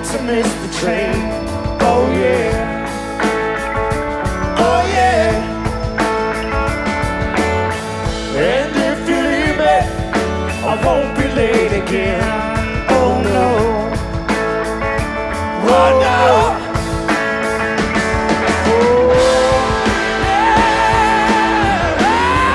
to miss the train. Oh yeah, oh yeah. And if you leave me, I won't be late again. Oh no, oh no.